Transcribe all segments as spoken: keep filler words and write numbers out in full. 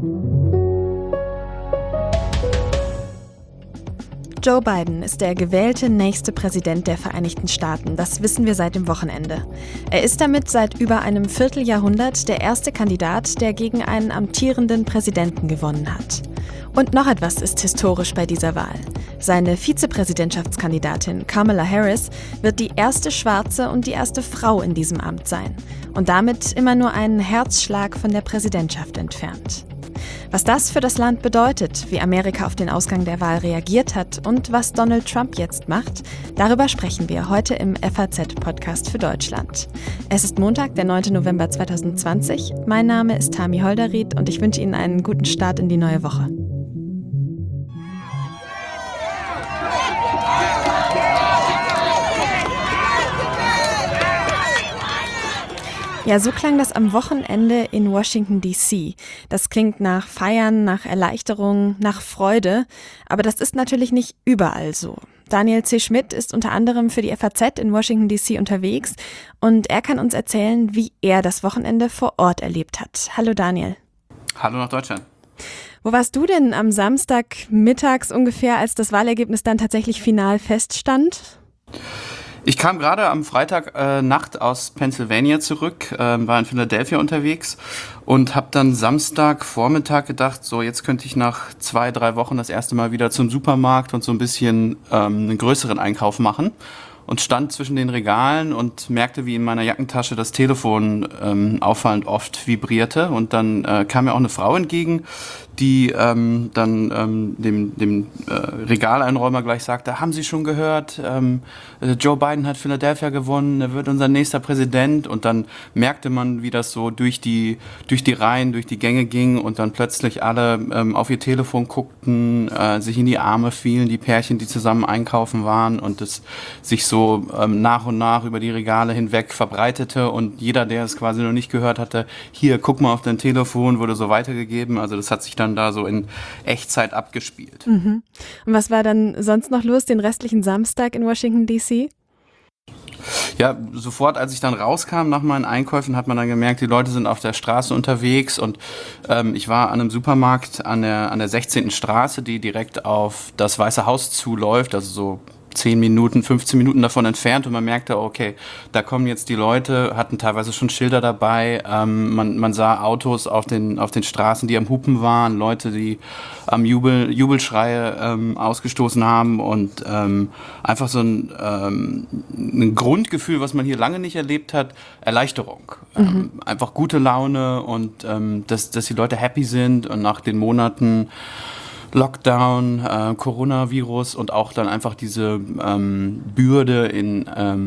Joe Biden ist der gewählte nächste Präsident der Vereinigten Staaten. Das wissen wir seit dem Wochenende. Er ist damit seit über einem Vierteljahrhundert der erste Kandidat, der gegen einen amtierenden Präsidenten gewonnen hat. Und noch etwas ist historisch bei dieser Wahl. Seine Vizepräsidentschaftskandidatin Kamala Harris wird die erste Schwarze und die erste Frau in diesem Amt sein. Und damit immer nur einen Herzschlag von der Präsidentschaft entfernt. Was das für das Land bedeutet, wie Amerika auf den Ausgang der Wahl reagiert hat und was Donald Trump jetzt macht, darüber sprechen wir heute im F A Z-Podcast für Deutschland. Es ist Montag, der neunte November zweitausendzwanzig. Mein Name ist Tami Holderried und ich wünsche Ihnen einen guten Start in die neue Woche. Ja, so klang das am Wochenende in Washington D C. Das klingt nach Feiern, nach Erleichterung, nach Freude. Aber das ist natürlich nicht überall so. Daniel C. Schmidt ist unter anderem für die F A Z in Washington D C unterwegs und er kann uns erzählen, wie er das Wochenende vor Ort erlebt hat. Hallo Daniel. Hallo nach Deutschland. Wo warst du denn am Samstag mittags ungefähr, als das Wahlergebnis dann tatsächlich final feststand? Ich kam gerade am Freitag äh, Nacht aus Pennsylvania zurück, äh, war in Philadelphia unterwegs und habe dann Samstag Vormittag gedacht, so jetzt könnte ich nach zwei, drei Wochen das erste Mal wieder zum Supermarkt und so ein bisschen ähm, einen größeren Einkauf machen. Und stand zwischen den Regalen und merkte, wie in meiner Jackentasche das Telefon ähm, auffallend oft vibrierte. Und dann äh, kam mir auch eine Frau entgegen, die ähm, dann ähm, dem, dem äh, Regaleinräumer gleich sagte, haben Sie schon gehört, ähm, Joe Biden hat Philadelphia gewonnen, er wird unser nächster Präsident. Und dann merkte man, wie das so durch die, durch die Reihen, durch die Gänge ging und dann plötzlich alle ähm, auf ihr Telefon guckten, äh, sich in die Arme fielen, die Pärchen, die zusammen einkaufen waren und es sich so ähm, nach und nach über die Regale hinweg verbreitete und jeder, der es quasi noch nicht gehört hatte, hier, guck mal auf dein Telefon, wurde so weitergegeben. Also das hat sich dann da so in Echtzeit abgespielt. Mhm. Und was war dann sonst noch los, den restlichen Samstag in Washington D C? Ja, sofort, als ich dann rauskam nach meinen Einkäufen, hat man dann gemerkt, die Leute sind auf der Straße unterwegs und ähm, ich war an einem Supermarkt an der, an der sechzehnten Straße, die direkt auf das Weiße Haus zuläuft, also so zehn Minuten, fünfzehn Minuten davon entfernt und man merkte, okay, da kommen jetzt die Leute, hatten teilweise schon Schilder dabei, ähm, man, man sah Autos auf den, auf den Straßen, die am Hupen waren, Leute, die am Jubel, Jubelschreie ähm, ausgestoßen haben und ähm, einfach so ein, ähm, ein Grundgefühl, was man hier lange nicht erlebt hat, Erleichterung. Mhm. Ähm, einfach gute Laune und ähm, dass, dass die Leute happy sind und nach den Monaten Lockdown, äh, Coronavirus und auch dann einfach diese ähm, Bürde in,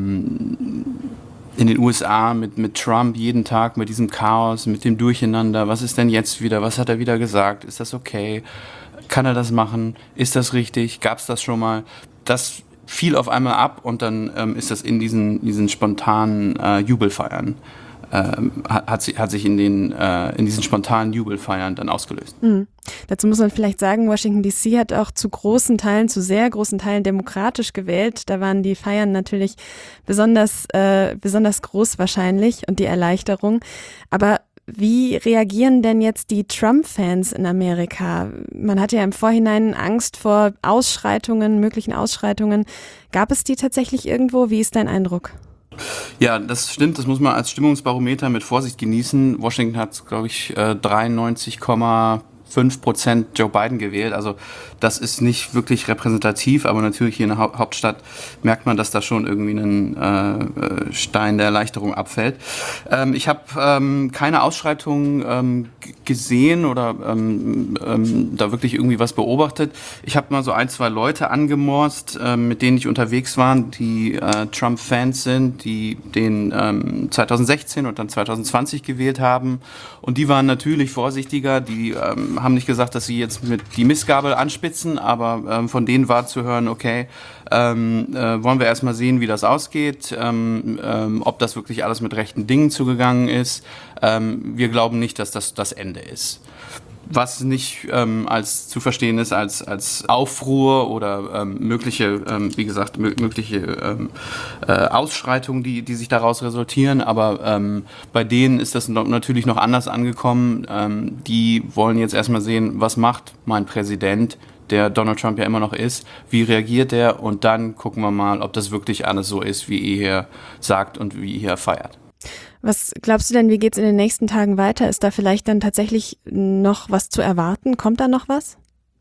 ähm, in den U S A mit, mit Trump jeden Tag, mit diesem Chaos, mit dem Durcheinander. Was ist denn jetzt wieder? Was hat er wieder gesagt? Ist das okay? Kann er das machen? Ist das richtig? Gab es das schon mal? Das fiel auf einmal ab und dann ähm, ist das in diesen, diesen spontanen äh, Jubelfeiern. Ähm, hat, hat, hat sich in, den, äh, in diesen spontanen Jubelfeiern dann ausgelöst. Mhm. Dazu muss man vielleicht sagen, Washington D C hat auch zu großen Teilen, zu sehr großen Teilen demokratisch gewählt. Da waren die Feiern natürlich besonders, äh, besonders groß wahrscheinlich und die Erleichterung. Aber wie reagieren denn jetzt die Trump-Fans in Amerika? Man hatte ja im Vorhinein Angst vor Ausschreitungen, möglichen Ausschreitungen. Gab es die tatsächlich irgendwo? Wie ist dein Eindruck? Ja, das stimmt. Das muss man als Stimmungsbarometer mit Vorsicht genießen. Washington hat, glaube ich, dreiundneunzig Komma fünf Prozent Joe Biden gewählt. Also das ist nicht wirklich repräsentativ, aber natürlich hier in der Haupt- Hauptstadt merkt man, dass da schon irgendwie ein äh, Stein der Erleichterung abfällt. Ähm, ich habe ähm, keine Ausschreitungen ähm, g- gesehen oder ähm, ähm, da wirklich irgendwie was beobachtet. Ich habe mal so ein, zwei Leute angemorst, ähm, mit denen ich unterwegs war, die äh, Trump-Fans sind, die den ähm, zweitausendsechzehn und dann zweitausendzwanzig gewählt haben. Und die waren natürlich vorsichtiger, die ähm, haben nicht gesagt, dass sie jetzt mit die Mistgabel anspitzen, aber ähm, von denen war zu hören, okay, ähm, äh, wollen wir erstmal sehen, wie das ausgeht, ähm, ähm, ob das wirklich alles mit rechten Dingen zugegangen ist. Ähm, wir glauben nicht, dass das das Ende ist. was nicht ähm, als zu verstehen ist als, als Aufruhr oder ähm, mögliche, ähm, wie gesagt, mö- mögliche ähm, äh, Ausschreitungen, die, die sich daraus resultieren. Aber ähm, bei denen ist das noch, natürlich noch anders angekommen. Ähm, die wollen jetzt erstmal sehen, was macht mein Präsident, der Donald Trump ja immer noch ist, wie reagiert er, und dann gucken wir mal, ob das wirklich alles so ist, wie er hier sagt und wie er feiert. Was glaubst du denn, wie geht's in den nächsten Tagen weiter? Ist da vielleicht dann tatsächlich noch was zu erwarten? Kommt da noch was?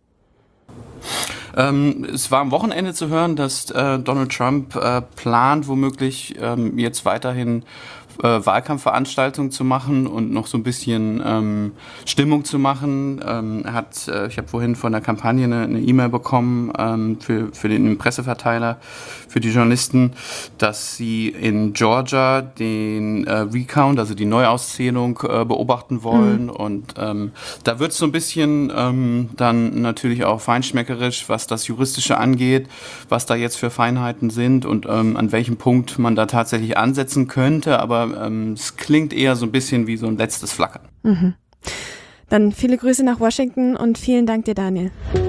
Ähm, es war am Wochenende zu hören, dass äh, Donald Trump äh, plant, womöglich ähm, jetzt weiterhin äh, Wahlkampfveranstaltungen zu machen und noch so ein bisschen ähm, Stimmung zu machen. Ähm, er hat, äh, ich habe vorhin von der Kampagne eine eine E-Mail bekommen ähm, für, für den Presseverteiler, für die Journalisten, dass sie in Georgia den äh, Recount, also die Neuauszählung, äh, beobachten wollen. Mhm. Und ähm, da wird es so ein bisschen ähm, dann natürlich auch feinschmeckerisch, was das Juristische angeht, was da jetzt für Feinheiten sind und ähm, an welchem Punkt man da tatsächlich ansetzen könnte. Aber ähm, es klingt eher so ein bisschen wie so ein letztes Flackern. Mhm. Dann viele Grüße nach Washington und vielen Dank dir, Daniel.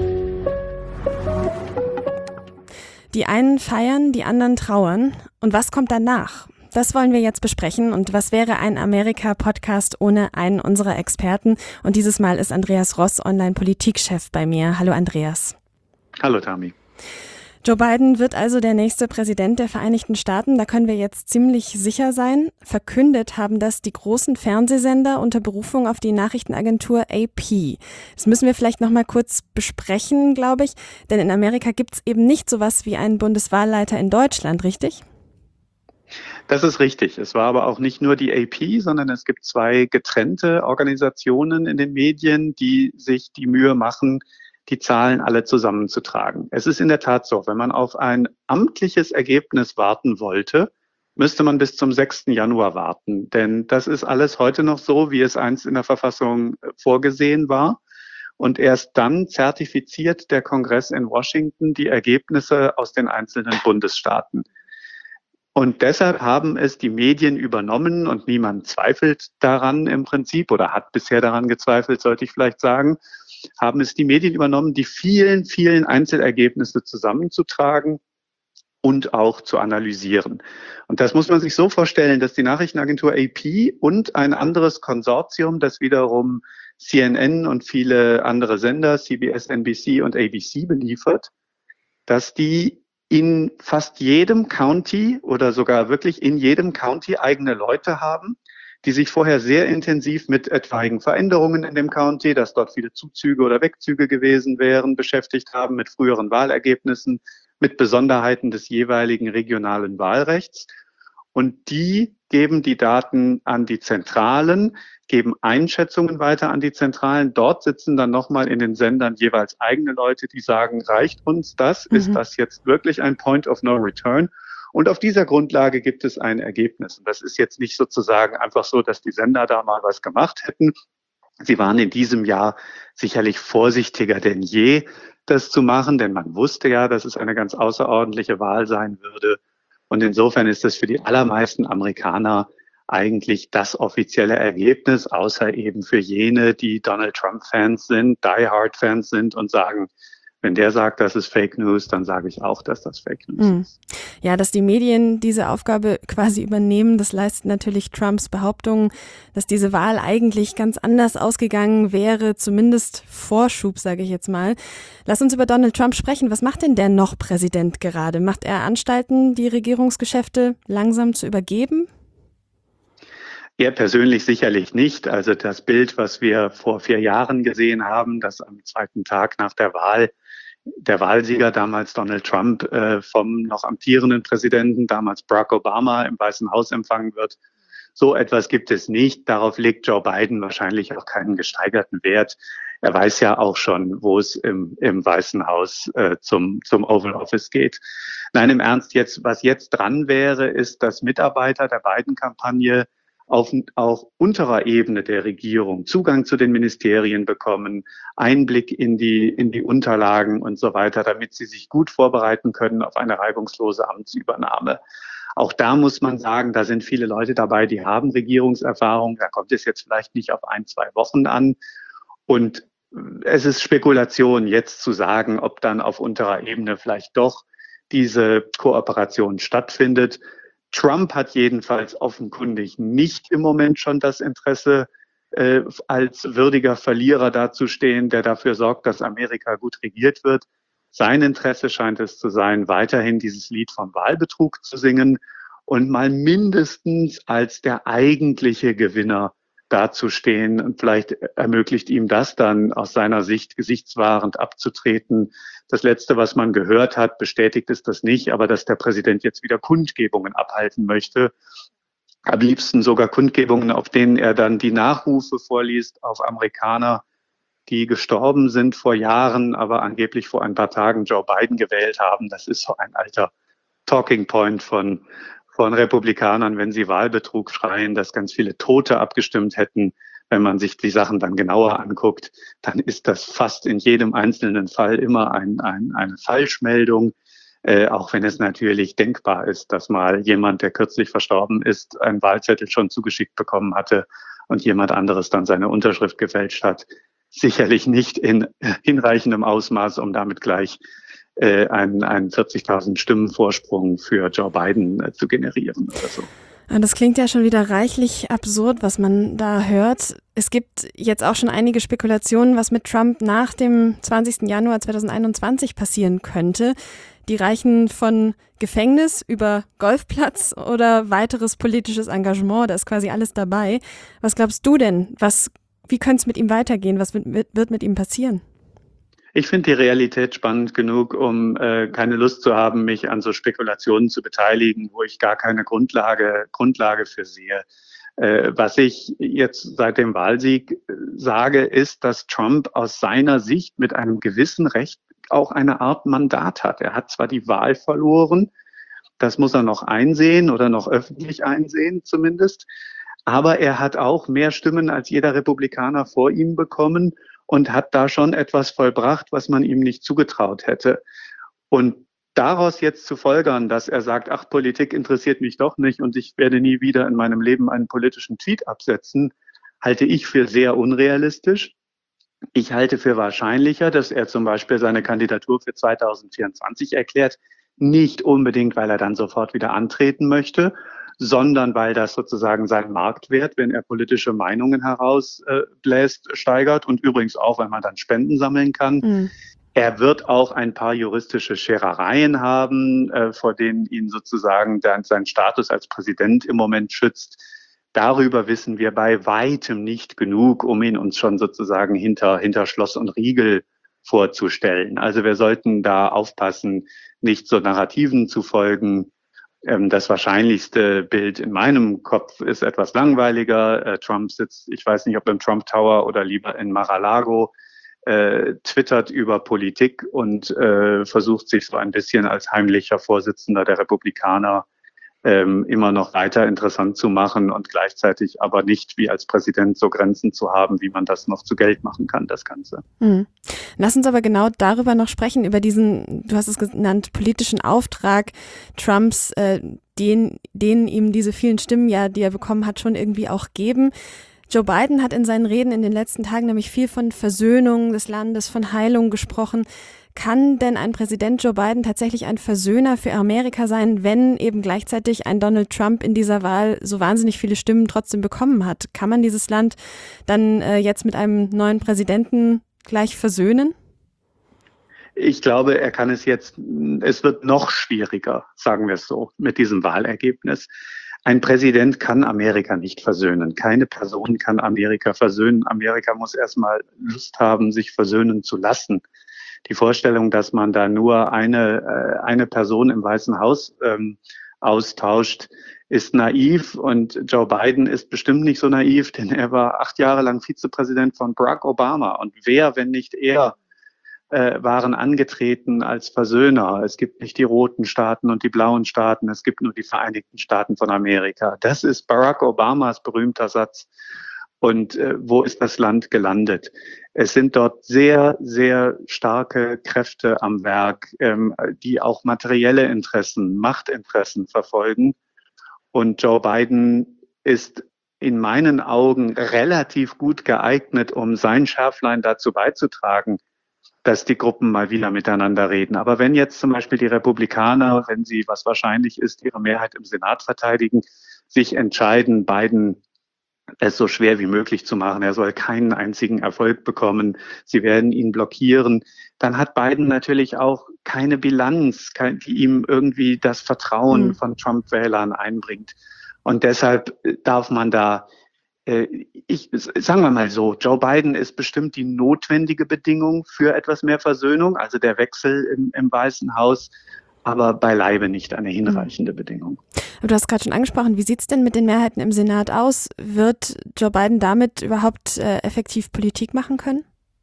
Die einen feiern, die anderen trauern. Und was kommt danach? Das wollen wir jetzt besprechen. Und was wäre ein Amerika-Podcast ohne einen unserer Experten? Und dieses Mal ist Andreas Ross, Online-Politikchef, bei mir. Hallo Andreas. Hallo Tami. Joe Biden wird also der nächste Präsident der Vereinigten Staaten. Da können wir jetzt ziemlich sicher sein. Verkündet haben das die großen Fernsehsender unter Berufung auf die Nachrichtenagentur A P. Das müssen wir vielleicht noch mal kurz besprechen, glaube ich. Denn in Amerika gibt es eben nicht sowas wie einen Bundeswahlleiter in Deutschland, richtig? Das ist richtig. Es war aber auch nicht nur die A P, sondern es gibt zwei getrennte Organisationen in den Medien, die sich die Mühe machen, die Zahlen alle zusammenzutragen. Es ist in der Tat so, wenn man auf ein amtliches Ergebnis warten wollte, müsste man bis zum sechsten Januar warten. Denn das ist alles heute noch so, wie es einst in der Verfassung vorgesehen war. Und erst dann zertifiziert der Kongress in Washington die Ergebnisse aus den einzelnen Bundesstaaten. Und deshalb haben es die Medien übernommen und niemand zweifelt daran im Prinzip oder hat bisher daran gezweifelt, sollte ich vielleicht sagen, haben es die Medien übernommen, die vielen, vielen Einzelergebnisse zusammenzutragen und auch zu analysieren. Und das muss man sich so vorstellen, dass die Nachrichtenagentur A P und ein anderes Konsortium, das wiederum C N N und viele andere Sender, C B S, N B C und A B C beliefert, dass die in fast jedem County oder sogar wirklich in jedem County eigene Leute haben, die sich vorher sehr intensiv mit etwaigen Veränderungen in dem County, dass dort viele Zuzüge oder Wegzüge gewesen wären, beschäftigt haben, mit früheren Wahlergebnissen, mit Besonderheiten des jeweiligen regionalen Wahlrechts. Und die geben die Daten an die Zentralen, geben Einschätzungen weiter an die Zentralen. Dort sitzen dann nochmal in den Sendern jeweils eigene Leute, die sagen, reicht uns das? Mhm. Ist das jetzt wirklich ein Point of No Return? Und auf dieser Grundlage gibt es ein Ergebnis. Und das ist jetzt nicht sozusagen einfach so, dass die Sender da mal was gemacht hätten. Sie waren in diesem Jahr sicherlich vorsichtiger denn je, das zu machen, denn man wusste ja, dass es eine ganz außerordentliche Wahl sein würde. Und insofern ist das für die allermeisten Amerikaner eigentlich das offizielle Ergebnis, außer eben für jene, die Donald Trump-Fans sind, Die-Hard-Fans sind und sagen, wenn der sagt, das ist Fake News, dann sage ich auch, dass das Fake News mhm. ist. Ja, dass die Medien diese Aufgabe quasi übernehmen, das leistet natürlich Trumps Behauptung, dass diese Wahl eigentlich ganz anders ausgegangen wäre, zumindest Vorschub, sage ich jetzt mal. Lass uns über Donald Trump sprechen. Was macht denn der noch Präsident gerade? Macht er Anstalten, die Regierungsgeschäfte langsam zu übergeben? Er persönlich sicherlich nicht. Also das Bild, was wir vor vier Jahren gesehen haben, dass am zweiten Tag nach der Wahl der Wahlsieger, damals Donald Trump, äh, vom noch amtierenden Präsidenten, damals Barack Obama, im Weißen Haus empfangen wird. So etwas gibt es nicht. Darauf legt Joe Biden wahrscheinlich auch keinen gesteigerten Wert. Er weiß ja auch schon, wo es im, im Weißen Haus äh, zum, zum Oval Office geht. Nein, im Ernst, jetzt, was jetzt dran wäre, ist, dass Mitarbeiter der Biden-Kampagne auf auch unterer Ebene der Regierung Zugang zu den Ministerien bekommen, Einblick in die, in die Unterlagen und so weiter, damit sie sich gut vorbereiten können auf eine reibungslose Amtsübernahme. Auch da muss man sagen, da sind viele Leute dabei, die haben Regierungserfahrung. Da kommt es jetzt vielleicht nicht auf ein, zwei Wochen an. Und es ist Spekulation, jetzt zu sagen, ob dann auf unterer Ebene vielleicht doch diese Kooperation stattfindet. Trump hat jedenfalls offenkundig nicht im Moment schon das Interesse, äh, als würdiger Verlierer dazustehen, der dafür sorgt, dass Amerika gut regiert wird. Sein Interesse scheint es zu sein, weiterhin dieses Lied vom Wahlbetrug zu singen und mal mindestens als der eigentliche Gewinner dazustehen. Und vielleicht ermöglicht ihm das dann aus seiner Sicht gesichtswahrend abzutreten. Das Letzte, was man gehört hat, bestätigt es das nicht, aber dass der Präsident jetzt wieder Kundgebungen abhalten möchte. Am liebsten sogar Kundgebungen, auf denen er dann die Nachrufe vorliest auf Amerikaner, die gestorben sind vor Jahren, aber angeblich vor ein paar Tagen Joe Biden gewählt haben. Das ist so ein alter Talking Point von von Republikanern, wenn sie Wahlbetrug schreien, dass ganz viele Tote abgestimmt hätten. Wenn man sich die Sachen dann genauer anguckt, dann ist das fast in jedem einzelnen Fall immer ein, ein, eine Falschmeldung, äh, auch wenn es natürlich denkbar ist, dass mal jemand, der kürzlich verstorben ist, einen Wahlzettel schon zugeschickt bekommen hatte und jemand anderes dann seine Unterschrift gefälscht hat. Sicherlich nicht in hinreichendem Ausmaß, um damit gleich äh, einen, einen vierzigtausend Stimmen Vorsprung für Joe Biden äh, zu generieren oder so. Das klingt ja schon wieder reichlich absurd, was man da hört. Es gibt jetzt auch schon einige Spekulationen, was mit Trump nach dem zwanzigsten Januar zweitausendeinundzwanzig passieren könnte. Die reichen von Gefängnis über Golfplatz oder weiteres politisches Engagement. Da ist quasi alles dabei. Was glaubst du denn? Was, wie könnte es mit ihm weitergehen? Was wird, wird mit ihm passieren? Ich finde die Realität spannend genug, um äh, keine Lust zu haben, mich an so Spekulationen zu beteiligen, wo ich gar keine Grundlage, Grundlage für sehe. Äh, was ich jetzt seit dem Wahlsieg äh, sage, ist, dass Trump aus seiner Sicht mit einem gewissen Recht auch eine Art Mandat hat. Er hat zwar die Wahl verloren, das muss er noch einsehen oder noch öffentlich einsehen zumindest, aber er hat auch mehr Stimmen als jeder Republikaner vor ihm bekommen und hat da schon etwas vollbracht, was man ihm nicht zugetraut hätte. Und daraus jetzt zu folgern, dass er sagt, ach, Politik interessiert mich doch nicht und ich werde nie wieder in meinem Leben einen politischen Tweet absetzen, halte ich für sehr unrealistisch. Ich halte für wahrscheinlicher, dass er zum Beispiel seine Kandidatur für zweitausendvierundzwanzig erklärt, nicht unbedingt, weil er dann sofort wieder antreten möchte, sondern weil das sozusagen seinen Marktwert, wenn er politische Meinungen herausbläst, äh, steigert und übrigens auch, wenn man dann Spenden sammeln kann. Mhm. Er wird auch ein paar juristische Scherereien haben, äh, vor denen ihn sozusagen dann sein Status als Präsident im Moment schützt. Darüber wissen wir bei weitem nicht genug, um ihn uns schon sozusagen hinter, hinter Schloss und Riegel vorzustellen. Also wir sollten da aufpassen, nicht so Narrativen zu folgen. Das wahrscheinlichste Bild in meinem Kopf ist etwas langweiliger. Trump sitzt, ich weiß nicht, ob im Trump Tower oder lieber in Mar-a-Lago, äh, twittert über Politik und äh, versucht sich so ein bisschen als heimlicher Vorsitzender der Republikaner ähm, immer noch weiter interessant zu machen und gleichzeitig aber nicht wie als Präsident so Grenzen zu haben, wie man das noch zu Geld machen kann, das Ganze. Mhm. Lass uns aber genau darüber noch sprechen, über diesen, du hast es genannt, politischen Auftrag Trumps, äh, den, den ihm diese vielen Stimmen, ja, die er bekommen hat, schon irgendwie auch geben. Joe Biden hat in seinen Reden in den letzten Tagen nämlich viel von Versöhnung des Landes, von Heilung gesprochen. Kann denn ein Präsident Joe Biden tatsächlich ein Versöhner für Amerika sein, wenn eben gleichzeitig ein Donald Trump in dieser Wahl so wahnsinnig viele Stimmen trotzdem bekommen hat? Kann man dieses Land dann äh, jetzt mit einem neuen Präsidenten gleich versöhnen? Ich glaube, er kann es jetzt, es wird noch schwieriger, sagen wir es so, mit diesem Wahlergebnis. Ein Präsident kann Amerika nicht versöhnen. Keine Person kann Amerika versöhnen. Amerika muss erstmal Lust haben, sich versöhnen zu lassen. Die Vorstellung, dass man da nur eine, eine Person im Weißen Haus ähm, austauscht, ist naiv. Und Joe Biden ist bestimmt nicht so naiv, denn er war acht Jahre lang Vizepräsident von Barack Obama. Und wer, wenn nicht er, äh, waren angetreten als Versöhner. Es gibt nicht die roten Staaten und die blauen Staaten, es gibt nur die Vereinigten Staaten von Amerika. Das ist Barack Obamas berühmter Satz. Und äh, wo ist das Land gelandet? Es sind dort sehr, sehr starke Kräfte am Werk, ähm, die auch materielle Interessen, Machtinteressen verfolgen. Und Joe Biden ist in meinen Augen relativ gut geeignet, um sein Schärflein dazu beizutragen, dass die Gruppen mal wieder miteinander reden. Aber wenn jetzt zum Beispiel die Republikaner, wenn sie, was wahrscheinlich ist, ihre Mehrheit im Senat verteidigen, sich entscheiden, Biden es so schwer wie möglich zu machen, er soll keinen einzigen Erfolg bekommen, sie werden ihn blockieren, dann hat Biden natürlich auch keine Bilanz, die ihm irgendwie das Vertrauen mhm. von Trump-Wählern einbringt. Und deshalb darf man da, äh, ich, sagen wir mal so, Joe Biden ist bestimmt die notwendige Bedingung für etwas mehr Versöhnung, also der Wechsel im, im Weißen Haus, aber beileibe nicht eine hinreichende mhm. Bedingung. Du hast gerade schon angesprochen, wie sieht es denn mit den Mehrheiten im Senat aus? Wird Joe Biden damit überhaupt äh, effektiv Politik machen können?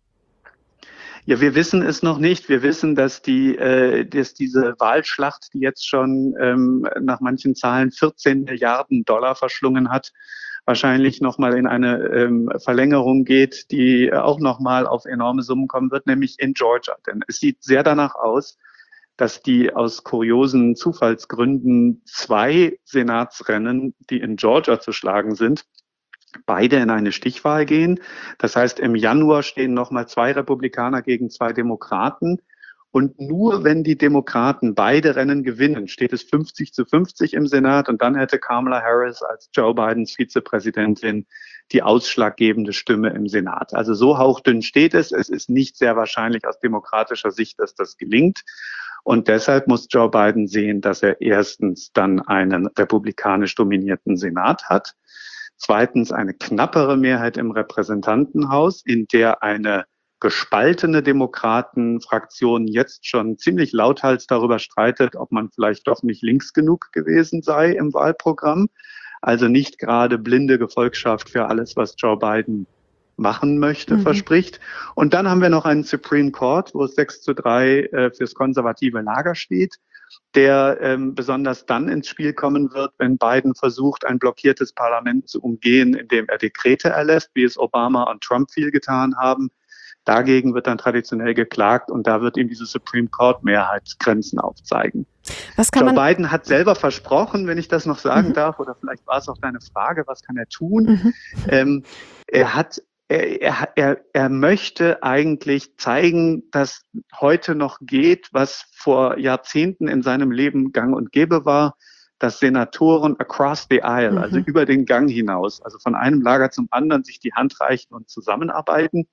Ja, wir wissen es noch nicht. Wir wissen, dass die, äh, dass diese Wahlschlacht, die jetzt schon ähm, nach manchen Zahlen vierzehn Milliarden Dollar verschlungen hat, wahrscheinlich nochmal in eine ähm, Verlängerung geht, die auch nochmal auf enorme Summen kommen wird, nämlich in Georgia. Denn es sieht sehr danach aus, dass die aus kuriosen Zufallsgründen zwei Senatsrennen, die in Georgia zu schlagen sind, beide in eine Stichwahl gehen. Das heißt, im Januar stehen nochmal zwei Republikaner gegen zwei Demokraten. Und nur wenn die Demokraten beide Rennen gewinnen, steht es fünfzig zu fünfzig im Senat. Und dann hätte Kamala Harris als Joe Bidens Vizepräsidentin die ausschlaggebende Stimme im Senat. Also so hauchdünn steht es. Es ist nicht sehr wahrscheinlich aus demokratischer Sicht, dass das gelingt. Und deshalb muss Joe Biden sehen, dass er erstens dann einen republikanisch dominierten Senat hat, zweitens eine knappere Mehrheit im Repräsentantenhaus, in der eine gespaltene Demokratenfraktion jetzt schon ziemlich lauthals darüber streitet, ob man vielleicht doch nicht links genug gewesen sei im Wahlprogramm. Also nicht gerade blinde Gefolgschaft für alles, was Joe Biden machen möchte, mhm. verspricht. Und dann haben wir noch einen Supreme Court, wo es sechs zu drei äh, fürs konservative Lager steht, der ähm, besonders dann ins Spiel kommen wird, wenn Biden versucht, ein blockiertes Parlament zu umgehen, indem er Dekrete erlässt, wie es Obama und Trump viel getan haben. Dagegen wird dann traditionell geklagt und da wird ihm diese Supreme Court Mehrheit Grenzen aufzeigen. Was kann Joe man Biden hat selber versprochen, wenn ich das noch sagen mhm. darf, oder vielleicht war es auch deine Frage, was kann er tun? Mhm. Ähm, er hat Er, er, er möchte eigentlich zeigen, dass heute noch geht, was vor Jahrzehnten in seinem Leben gang und gäbe war, dass Senatoren across the aisle, mhm. also über den Gang hinaus, also von einem Lager zum anderen sich die Hand reichen und zusammenarbeiten.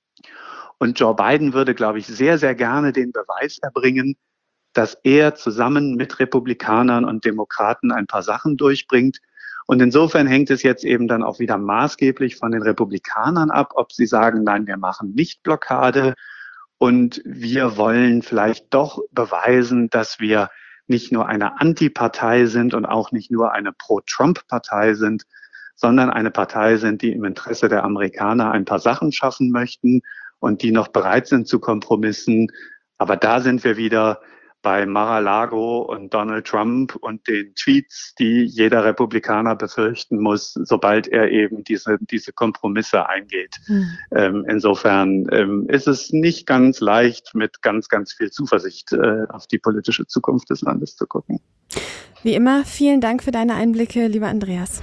Und Joe Biden würde, glaube ich, sehr, sehr gerne den Beweis erbringen, dass er zusammen mit Republikanern und Demokraten ein paar Sachen durchbringt. Und insofern hängt es jetzt eben dann auch wieder maßgeblich von den Republikanern ab, ob sie sagen, nein, wir machen nicht Blockade und wir wollen vielleicht doch beweisen, dass wir nicht nur eine Antipartei sind und auch nicht nur eine Pro-Trump-Partei sind, sondern eine Partei sind, die im Interesse der Amerikaner ein paar Sachen schaffen möchten und die noch bereit sind zu Kompromissen. Aber da sind wir wieder bei Mar-a-Lago und Donald Trump und den Tweets, die jeder Republikaner befürchten muss, sobald er eben diese, diese Kompromisse eingeht. Mhm. Ähm, insofern ähm, ist es nicht ganz leicht, mit ganz, ganz viel Zuversicht äh, auf die politische Zukunft des Landes zu gucken. Wie immer, vielen Dank für deine Einblicke, lieber Andreas.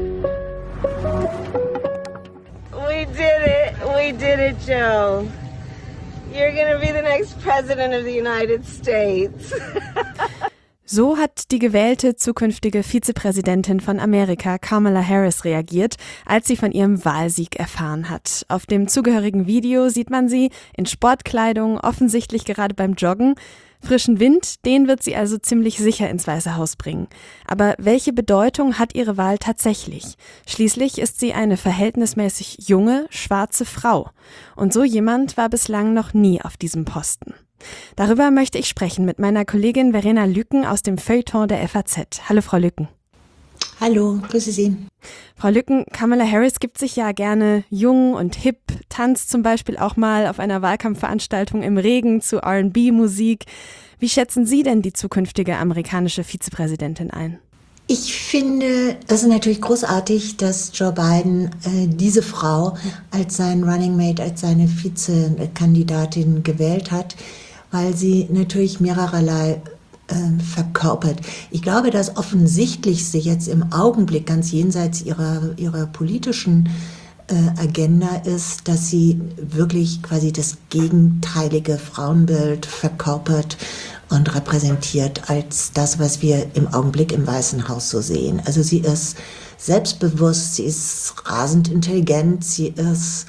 We did it. We did it, Joe. You're gonna be the next president of the United States. So hat die gewählte zukünftige Vizepräsidentin von Amerika, Kamala Harris, reagiert, als sie von ihrem Wahlsieg erfahren hat. Auf dem zugehörigen Video sieht man sie in Sportkleidung, offensichtlich gerade beim Joggen. Frischen Wind, den wird sie also ziemlich sicher ins Weiße Haus bringen. Aber welche Bedeutung hat ihre Wahl tatsächlich? Schließlich ist sie eine verhältnismäßig junge, schwarze Frau. Und so jemand war bislang noch nie auf diesem Posten. Darüber möchte ich sprechen mit meiner Kollegin Verena Lücken aus dem Feuilleton der F A Z. Hallo, Frau Lücken. Hallo, grüße Sie. Frau Lücken, Kamala Harris gibt sich ja gerne jung und hip, tanzt zum Beispiel auch mal auf einer Wahlkampfveranstaltung im Regen zu R and B-Musik. Wie schätzen Sie denn die zukünftige amerikanische Vizepräsidentin ein? Ich finde, es ist natürlich großartig, dass Joe Biden äh, diese Frau als seinen Running Mate, als seine Vizekandidatin gewählt hat, weil sie natürlich mehrerlei äh, verkörpert. Ich glaube, das Offensichtlichste jetzt im Augenblick, ganz jenseits ihrer, ihrer politischen äh, Agenda, ist, dass sie wirklich quasi das gegenteilige Frauenbild verkörpert und repräsentiert als das, was wir im Augenblick im Weißen Haus so sehen. Also sie ist selbstbewusst, sie ist rasend intelligent, sie ist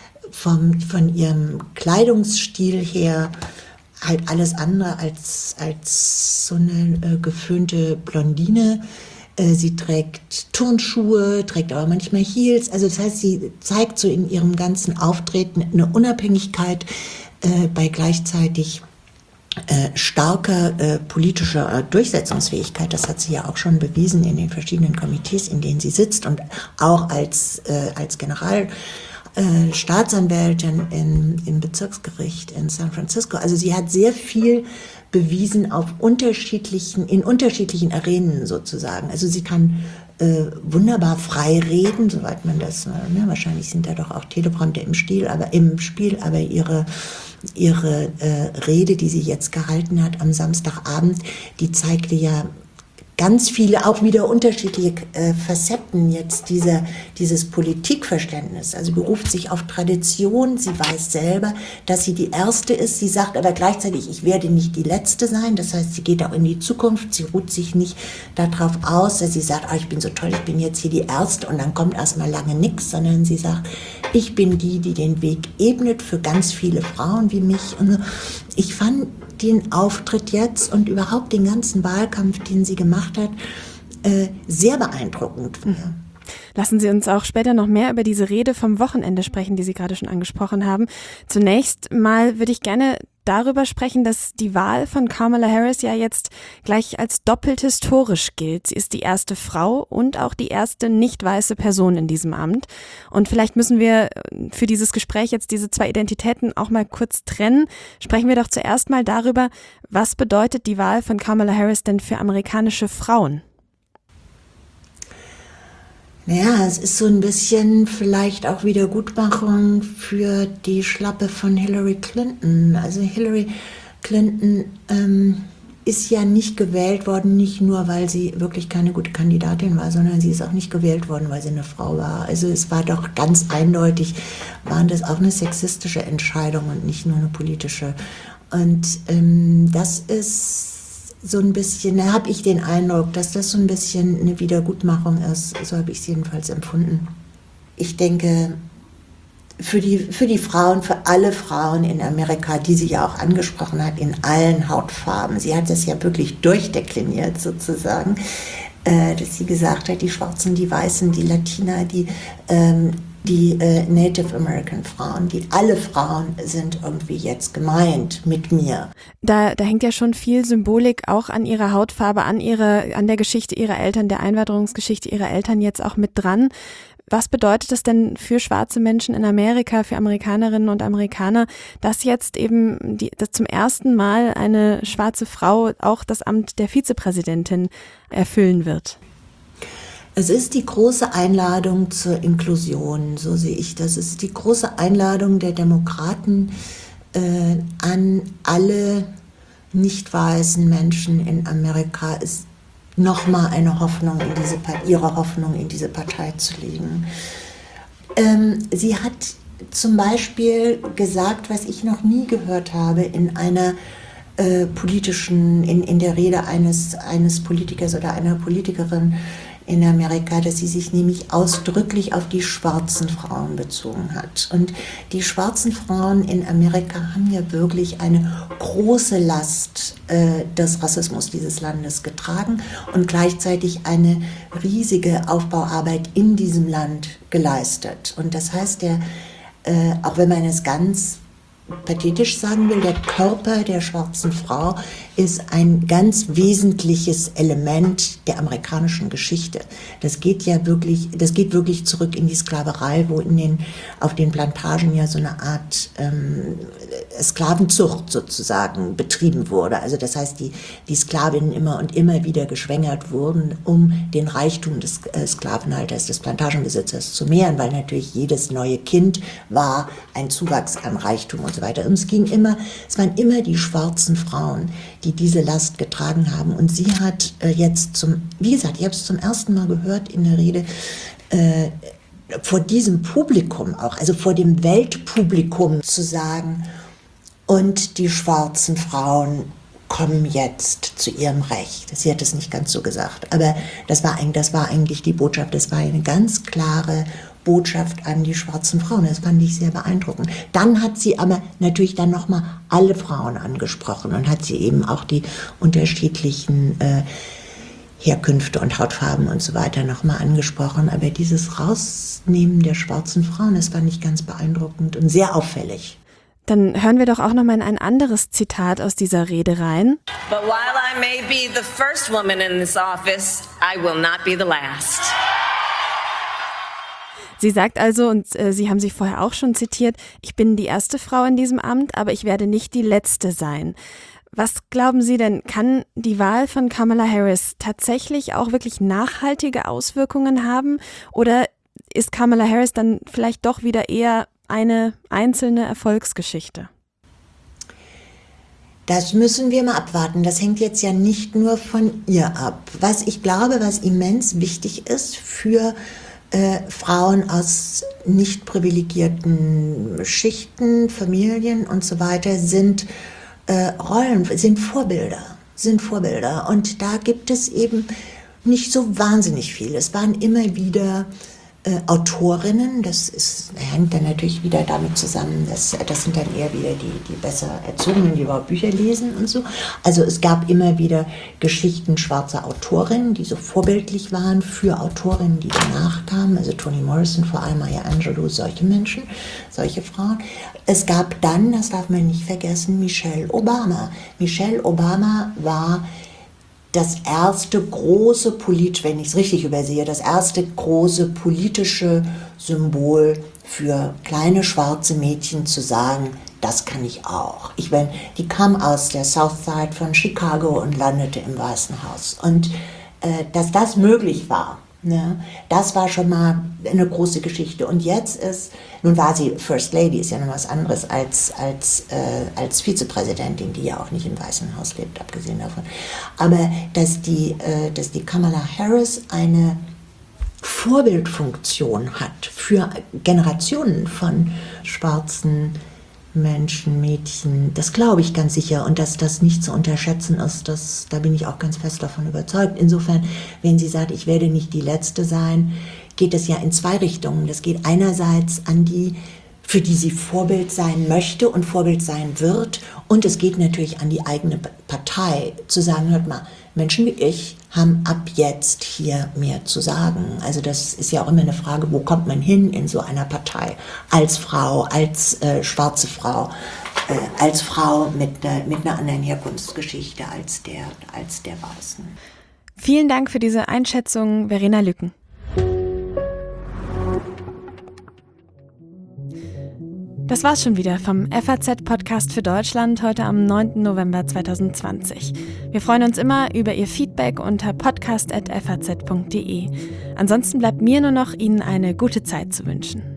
vom, von ihrem Kleidungsstil her halt alles andere als, als so eine äh, geföhnte Blondine. Äh, sie trägt Turnschuhe, trägt aber manchmal Heels. Also das heißt, sie zeigt so in ihrem ganzen Auftreten eine Unabhängigkeit äh, bei gleichzeitig Äh, starker äh, politischer äh, Durchsetzungsfähigkeit. Das hat sie ja auch schon bewiesen in den verschiedenen Komitees, in denen sie sitzt, und auch als, äh, als General äh, Staatsanwältin in, im Bezirksgericht in San Francisco. Also sie hat sehr viel bewiesen auf unterschiedlichen, in unterschiedlichen Arenen sozusagen. Also sie kann äh, wunderbar frei reden, soweit man das, ne, wahrscheinlich sind da doch auch Teleprompter im Stil, aber im Spiel, aber ihre Ihre äh, Rede, die sie jetzt gehalten hat am Samstagabend, die zeigte ja ganz viele, auch wieder unterschiedliche äh, Facetten jetzt dieser, dieses Politikverständnis. Also beruft sich auf Tradition, sie weiß selber, dass sie die Erste ist, sie sagt aber gleichzeitig, ich werde nicht die Letzte sein, das heißt, sie geht auch in die Zukunft, sie ruht sich nicht darauf aus, dass sie sagt, oh, ich bin so toll, ich bin jetzt hier die Erste und dann kommt erstmal lange nichts, sondern sie sagt, ich bin die, die den Weg ebnet für ganz viele Frauen wie mich. Und ich fand den Auftritt jetzt und überhaupt den ganzen Wahlkampf, den sie gemacht hat, äh, sehr beeindruckend. Mhm. Lassen Sie uns auch später noch mehr über diese Rede vom Wochenende sprechen, die Sie gerade schon angesprochen haben. Zunächst mal würde ich gerne darüber sprechen, dass die Wahl von Kamala Harris ja jetzt gleich als doppelt historisch gilt. Sie ist die erste Frau und auch die erste nicht weiße Person in diesem Amt. Und vielleicht müssen wir für dieses Gespräch jetzt diese zwei Identitäten auch mal kurz trennen. Sprechen wir doch zuerst mal darüber, was bedeutet die Wahl von Kamala Harris denn für amerikanische Frauen? Naja, es ist so ein bisschen vielleicht auch Wiedergutmachung für die Schlappe von Hillary Clinton. Also Hillary Clinton ähm, ist ja nicht gewählt worden, nicht nur, weil sie wirklich keine gute Kandidatin war, sondern sie ist auch nicht gewählt worden, weil sie eine Frau war. Also es war doch ganz eindeutig, waren das auch eine sexistische Entscheidung und nicht nur eine politische. Und ähm, das ist so ein bisschen, da habe ich den Eindruck, dass das so ein bisschen eine Wiedergutmachung ist. So habe ich es jedenfalls empfunden. Ich denke, für die, für die Frauen, für alle Frauen in Amerika, die sie ja auch angesprochen hat, in allen Hautfarben, sie hat das ja wirklich durchdekliniert sozusagen, äh, dass sie gesagt hat, die Schwarzen, die Weißen, die Latina, die ähm, die äh, Native American Frauen, die alle Frauen sind irgendwie jetzt gemeint mit mir. Da, da hängt ja schon viel Symbolik auch an ihrer Hautfarbe, an ihre, an der Geschichte ihrer Eltern, der Einwanderungsgeschichte ihrer Eltern jetzt auch mit dran. Was bedeutet es denn für schwarze Menschen in Amerika, für Amerikanerinnen und Amerikaner, dass jetzt eben die, dass zum ersten Mal eine schwarze Frau auch das Amt der Vizepräsidentin erfüllen wird? Es ist die große Einladung zur Inklusion, so sehe ich das. Es ist die große Einladung der Demokraten äh, an alle nicht weißen Menschen in Amerika, ist nochmal eine Hoffnung in diese, ihre Hoffnung in diese Partei zu legen. Ähm, sie hat zum Beispiel gesagt, was ich noch nie gehört habe in einer äh, politischen, in, in der Rede eines, eines Politikers oder einer Politikerin in Amerika, dass sie sich nämlich ausdrücklich auf die schwarzen Frauen bezogen hat. Und die schwarzen Frauen in Amerika haben ja wirklich eine große Last äh, des Rassismus dieses Landes getragen und gleichzeitig eine riesige Aufbauarbeit in diesem Land geleistet. Und das heißt, der, äh, auch wenn man es ganz pathetisch sagen will, der Körper der schwarzen Frau ist ein ganz wesentliches Element der amerikanischen Geschichte. Das geht ja wirklich, das geht wirklich zurück in die Sklaverei, wo in den, auf den Plantagen ja so eine Art ähm, Sklavenzucht sozusagen betrieben wurde. Also das heißt, die, die Sklavinnen immer und immer wieder geschwängert wurden, um den Reichtum des äh, Sklavenhalters, des Plantagenbesitzers zu mehren, weil natürlich jedes neue Kind war ein Zuwachs an Reichtum und so weiter. Und es ging immer, es waren immer die schwarzen Frauen, die diese Last getragen haben. Und sie hat äh, jetzt zum, wie gesagt, ich habe es zum ersten Mal gehört in der Rede, äh, vor diesem Publikum auch, also vor dem Weltpublikum zu sagen, und die schwarzen Frauen kommen jetzt zu ihrem Recht. Sie hat es nicht ganz so gesagt, aber das war, ein, das war eigentlich die Botschaft. Das war eine ganz klare Botschaft an die schwarzen Frauen. Das fand ich sehr beeindruckend. Dann hat sie aber natürlich dann nochmal alle Frauen angesprochen und hat sie eben auch die unterschiedlichen äh, Herkünfte und Hautfarben und so weiter nochmal angesprochen. Aber dieses Rausnehmen der schwarzen Frauen, das fand ich ganz beeindruckend und sehr auffällig. Dann hören wir doch auch nochmal in ein anderes Zitat aus dieser Rede rein. But while I may be the first woman in this office, I will not be the last. Sie sagt also, und äh, Sie haben sie vorher auch schon zitiert, ich bin die erste Frau in diesem Amt, aber ich werde nicht die letzte sein. Was glauben Sie denn, kann die Wahl von Kamala Harris tatsächlich auch wirklich nachhaltige Auswirkungen haben? Oder ist Kamala Harris dann vielleicht doch wieder eher eine einzelne Erfolgsgeschichte? Das müssen wir mal abwarten. Das hängt jetzt ja nicht nur von ihr ab. Was ich glaube, was immens wichtig ist für äh, Frauen aus nicht privilegierten Schichten, Familien und so weiter, sind äh, Rollen, sind Vorbilder, sind Vorbilder. Und da gibt es eben nicht so wahnsinnig viel. Es waren immer wieder Äh, Autorinnen, das ist, hängt dann natürlich wieder damit zusammen, dass, das sind dann eher wieder die, die besser Erzogenen, die überhaupt Bücher lesen und so. Also es gab immer wieder Geschichten schwarzer Autorinnen, die so vorbildlich waren für Autorinnen, die danach kamen, also Toni Morrison, vor allem Maya Angelou, solche Menschen, solche Frauen. Es gab dann, das darf man nicht vergessen, Michelle Obama. Michelle Obama war das erste große politische, wenn ich es richtig übersehe, das erste große politische Symbol für kleine schwarze Mädchen zu sagen, das kann ich auch. Ich bin, die kam aus der South Side von Chicago und landete im Weißen Haus. Und äh, dass das möglich war, ne, das war schon mal eine große Geschichte. Und jetzt ist, nun war sie First Lady, ist ja noch was anderes als, als, äh, als Vizepräsidentin, die ja auch nicht im Weißen Haus lebt, abgesehen davon. Aber dass die, äh, dass die Kamala Harris eine Vorbildfunktion hat für Generationen von schwarzen Menschen, Mädchen, das glaube ich ganz sicher, und dass das nicht zu unterschätzen ist, das, da bin ich auch ganz fest davon überzeugt. Insofern, wenn sie sagt, ich werde nicht die Letzte sein, geht es ja in zwei Richtungen. Das geht einerseits an die, für die sie Vorbild sein möchte und Vorbild sein wird, und es geht natürlich an die eigene Partei, zu sagen, hört mal, Menschen wie ich haben ab jetzt hier mehr zu sagen. Also das ist ja auch immer eine Frage, wo kommt man hin in so einer Partei? Als Frau, als äh, schwarze Frau, äh, als Frau mit, äh, mit einer anderen Herkunftsgeschichte als der, als der Weißen. Vielen Dank für diese Einschätzung, Verena Lücken. Das war's schon wieder vom F A Z-Podcast für Deutschland heute am neunten November zweitausendzwanzig. Wir freuen uns immer über Ihr Feedback unter podcast at f a z punkt d e. Ansonsten bleibt mir nur noch, Ihnen eine gute Zeit zu wünschen.